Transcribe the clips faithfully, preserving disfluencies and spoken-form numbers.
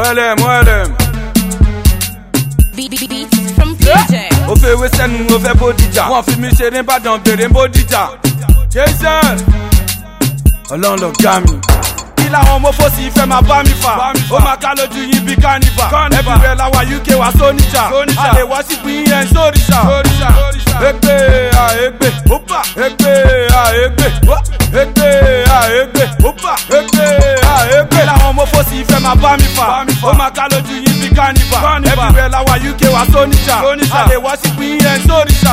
Muelem, muelem. Beats from P J. Ó fẹ́ wé sẹ́nu, ó fẹ́ Bódìjà. Wọ́n fi mi ṣeré Ìbàdàn, bèrè Bódìjà. Jason, Ọlọ́run lọ̀gá mi. Kí làwọn ọmọ fòsì fẹ́ máa bá mi fà? Ó máa ká lójú yín bí kánífà. Everywhere làwa U K wá sóníjà. Àlè wá sí pín yẹn sóríṣà. Ègbè àègbè, ópà. Ègbè àègbè, ègbè àègbè, ópà. Ègbè àègbè. Kí làwọn ọmọ fòsì fẹ́ máa bá mi fà? Ó máa ká lójú yín bí kánífà. Everywhere làwa U K wá sóníjà. Àlè wá sí pín yẹn sóríṣà.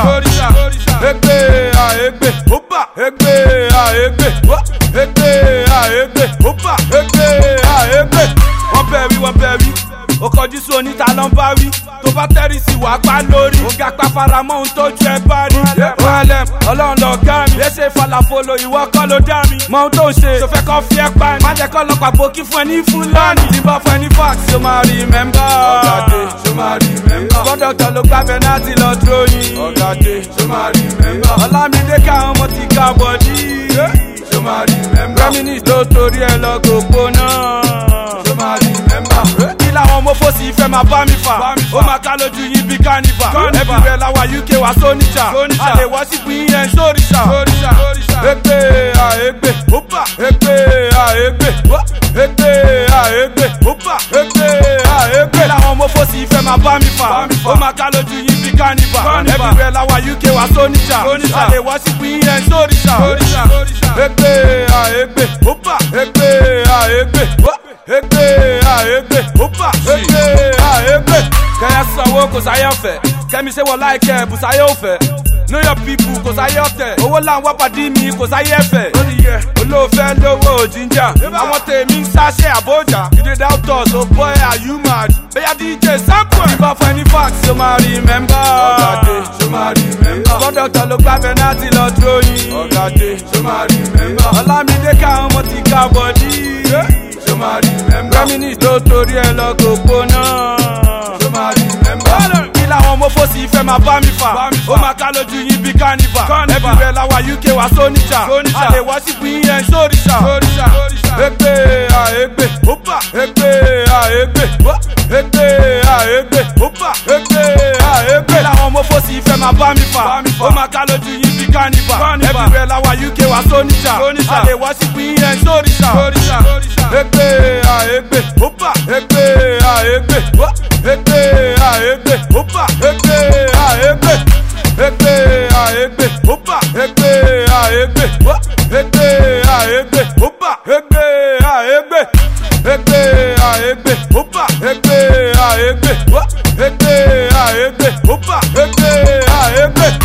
Ègbè àègbè, ópà. Ègbè àègbè, ègbè àègbè, ópà. Ègbè àègbè. Wọ́n bẹ̀ wí, wọ́n bẹ̀ wí. Ó kọjú sí oníta ló ń bá wí. Tó bá tẹ́rì sí wàá pa lórí. Ó ga pa faramọ́ ohun tójú ẹ bá rí. Muelem, Ọlọ́run lọ̀gá mi. Léṣe falafolo, ìwọ kọ́ ló dá mi. Mọ ohun tó ń ṣe, tó fẹ́ kọ́ fi ẹ́ pa ni. Má jẹ́ kọ́ lọ pàbó kí fún ẹ ní Fúlàní. Tí bá fún ẹ ní fax, ṣó máa rí mẹ́mbà. Ọ̀gádé, ṣó máa rí mẹ́mbà. Kọ́ńdọ̀tọ̀ ló gbá pẹ́nátì lọ dúró yín. Ọ̀gádé, ṣó máa rí mẹ́mbà. Ọlámídé káwọn ọmọ ti ká bọ̀dí. Ṣó máa rí mẹ́mbà. Reminisce ló torí ẹ lọ gòpó náà. Ṣó máa rí mẹ́mbà. Kí làwọn ọmọ fòsì fẹ́ máa bá mi fà? Ó máa ká lójú yín bí kánífà. Everywhere làwa U K wá sóníjà. Àlè wá sí pín yẹn sóríṣà. Ègbè àègbè, ópà. Ègbè àègbè, ègbè àègbè, ópà. Ègbè àègbè. Kí làwọn ọmọ fòsì fẹ́ máa bá mi fà? Ó máa ká lójú yín bí kánífà. Everywhere làwa U K wá sóníjà. Àlè wá sí pín yẹn sóríṣà. Ègbè àègbè, ópà. Ègbè àègbè, ègbè àègbè, ópà. Ègbè àègbè. Kẹ́yà sanwó kò sáyé ọ̀fẹ́. Kẹ́mi ṣe wọ láìkẹ́ bùsáyé òfẹ́. Know your people kò sáyé ọ̀tẹ̀. Owó là ń wá pàdé mi kò sáyé ẹ̀fẹ̀. Olóòfẹ́ lówó òjìjà. Àwọn tèmi ń sáṣẹ́ àbójà. You dey doubt us, oh boy, are you mad? Bẹ́yà D J sample. Tí bá fún ẹ ní fax, ṣó máa rí mẹ́mbà. Ọ̀gádé, ṣó máa rí mẹ́mbà. Kọ́ńdọ̀tọ̀ ló gbá pẹ́nátì lọ dúró yín. Ọ̀gádé, ṣó máa rí mẹ́mbà. Ọlámídé káwọn ọmọ ti ká bọ̀dí. Ṣó máa rí mẹ́mbà. Reminisce ló torí ẹ lọ gòpó náà. Ṣó máa rí mẹ́mbà. Kí làwọn ọmọ fòsì fẹ́ máa bá mi fà? Ó máa ká lójú yín bí kánífà. Everywhere làwa U K wá sóníjà. Àlè wá sí pín yẹn sóríṣà. Ègbè àègbè, ópà. Ègbè àègbè, ègbè àègbè, ópà. Ègbè àègbè. Kí làwọn ọmọ fòsì fẹ́ máa bá mi fà? Ó máa ká lójú yín bí kánífà. Everywhere làwa U K wá sóníjà. Àlè wá sí pín yẹn sóríṣà. Ègbè àègbè, ópà. Ègbè àègbè, ègbè àègbè, ópà. Ègbè àègbè. Ègbè àègbè, ópà. Ègbè àègbè, ègbè àègbè, ópà. Ègbè àègbè. Ègbè àègbè, ópà. Ègbè àègbè, ègbè àègbè, ópà. Ègbè àègbè.